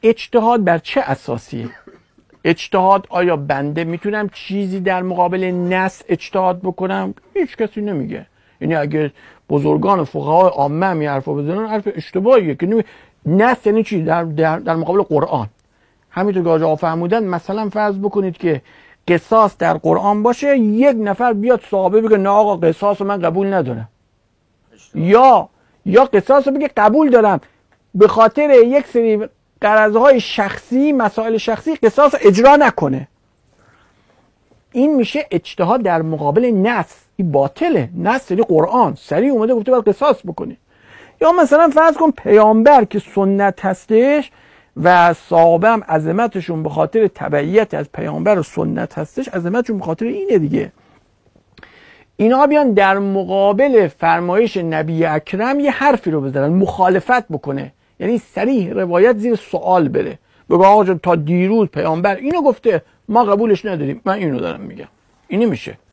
اجتهاد بر چه اساسیه؟ اجتهاد آیا بنده میتونم چیزی در مقابل نص اجتهاد بکنم؟ هیچ کسی نمیگه. یعنی اگه بزرگان فقهای عامه هم حرفو بزنن حرف اشتباهیه که نص یعنی چی؟ در مقابل قرآن. همینطور که آقا فرمودن مثلا فرض بکنید که قصاص در قرآن باشه، یک نفر بیاد صحابه بگه نه آقا قصاص من قبول ندارم، یا قصاص بگه قبول دارم، به خاطر یک سری غرضهای شخصی، مسائل شخصی قصاص اجرا نکنه. این میشه اجتهاد در مقابل نص. این باطله. نص یعنی قرآن سریع اومده گفته باید قصاص بکنی. یا مثلا فرض کن پیامبر که سنت هستش و صحابه هم عظمتشون به خاطر تبعیت از پیامبر و سنت هستش، عظمتشون به خاطر اینه دیگه. اینا بیان در مقابل فرمایش نبی اکرم یه حرفی رو بزنن، مخالفت بکنه، یعنی صریح روایت زیر سوال بره، بگه آقا جان تا دیروز پیامبر اینو گفته ما قبولش نداریم، من اینو دارم میگم. این نمیشه.